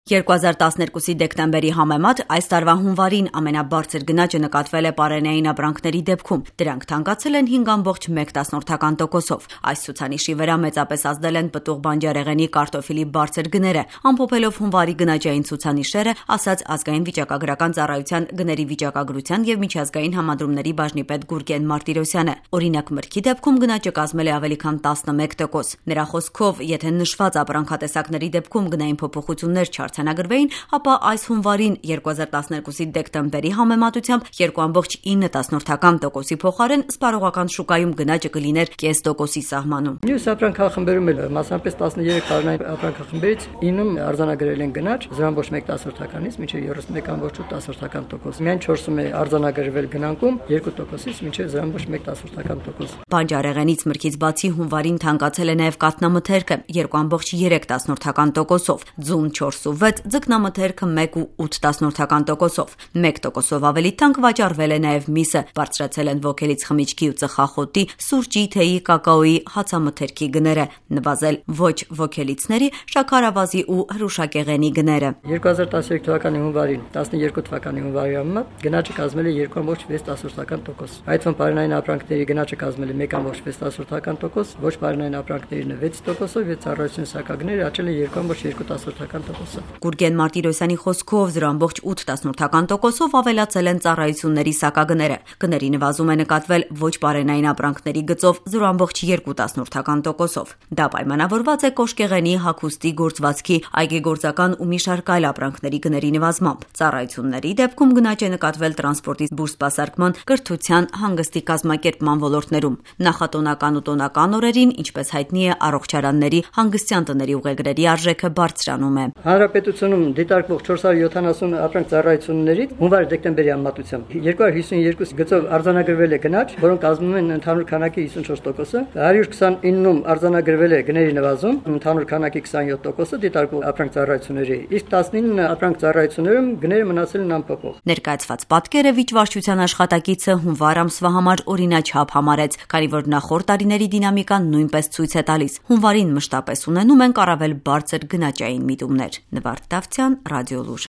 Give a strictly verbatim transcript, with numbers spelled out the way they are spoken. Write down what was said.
երկու հազար տասներկուսի դեկտեմբերի համեմատ այս տարվա հունվարին ամենաբարձր գնաճը նկատվել է պարենային ապրանքների դեպքում։ Դրանք թանկացել են հինգ դಶմլավ մեկ տոկոսով։ Այս ցուցանիշի վրա մեծապես ազդել են պտուղ բանջարեղենի կարտոֆիլի բարձր գները, ամփոփելով հունվարի գնաճային ցուցանիշները, ասաց Ազգային վիճակագրական ծառայության գների վիճակագրության եւ միջազգային համադրումների բաժնի պետ Գուրգեն Մարտիրոսյանը։ Օրինակ մրգի դեպքում գնաճը կազմել է ավելի քան տասնմեկ տոկոս։ Նրա խոսքով, եթե նշված ապրանքատեսակների դեպքում գնային փոփոխություններ չարձանագրվեին, ապա այս հունվարին երկու հազար տասներկուսի դեկտեմբերի համեմատությամբ երկու դಶմլավ ինը տոկոսի փոխարեն սպառողական շուկայում գնաճը կլիներ կես տոկոսի սահմանում։ Մյուս ապրանքախմբերում էլ մասնապես տասներեք տարնային ապրանքախմբերից ինում արձանագրել են գնաճ զրոյ դಶմլավ մեկ տոկոսից մինչև երեսունմեկ դಶմլավ չորս տոկոս։ Միայն չորսում է արձանագրվել գնանկում երկու տոկոսից մինչև զրոյ դಶմլավ մեկ տոկոս։ Բանջարեղենից մրգից բացի հունվարին թանկացել է նաև կաթնամթերքը երկու դಶմլավ երեք տոկոսով, ձուն չորս ու վեց, ձկնամթերքը մեկ ու ութ տոկոսով։ մեկ տոկոսով ավելի թանկ վաճառվել է նաև միսը, բարձրացել են ոգելից խմիչքի ու ծխախոտի, սուրճի, թեյի, կակաոյի, հացամթերքի գները, նվազել ոչ ոգելիցների, շաքարավազի ու հրուշակեղենի գները։ երկու հազար տասներեք թվականի հունվարին տասներկու թվականի հունվարի համեմատ գնաճը կազմել է երկու դಶմլավ վեց տոկոս։ Այդ թվում պարենային ապրանքների գնաճը կազմել է մեկ դಶմլավ վեց տոկոս, ոչ պարենային ապրանքներինը վեց տոկոսով եւ ծառայության սակագները աճել է երկու դಶմլավ երկու տոկոսով։ Գուրգեն Մարտիրոսյանի խոսքով զրոյ դಶմլավ ութ տոկոսով ավելացել են ծառայությունների սակագները։ Գների նվազում է նկատվել ոչ պարենային ապրանքների գծով զրոյ դಶմլավ երկու տոկոսով։ Դա պայմանավորված է կոշկեղենի, հագուստի, գործվածքի, այգեգործական ու մի շարք այլ ապրանքների գների նվազմամբ։ Ծառայությունների դեպքում գնաճ է նկատվել տրանսպորտի բուրսպասարկման, կրթության, հանգստի կազմակերպման ոլորտներում։ Նախատոնական ու տոնական օրերին, ինչպես հայտնի է, առողջարանների, հանգստյան տների ուղեգրերի արժեքը բարձրանում է։ Հանրապետությունում դիտարկվող չորս հարյուր յոթանասուն ապրանք ծառայություններից հունվար-դեկտեմբերի համեմատությամբ երկու հարյուր հիսունյոթ գծով արձանագրվել է գնաճ, որոնք կազմում են ընդհանուր քանակի հիսունչորս տոկոսը, հարյուր քսանիննում արձանագրվել է գների նվազում, ընդհանուր քանակի քսանյոթ տոկոսը դիտարկվող ապրանք ծառայությունների, իսկ տասնինը ապրանք ծառայություններում գները մնացել են անփոփոխ։ Ներկայացված պատկերը վիճվարչության աշխատակիցը հունվար ամսվա համար օրինաչափ համարեց, քանի որ նախորդ տարիների դինամիկան նույնպես ցույց է տալիս։ Հունվարին մշտապես ունենում են առավել բարձր գնաճային միտումներ։ Նվարդ Դավթյան, Ռադիոլուր։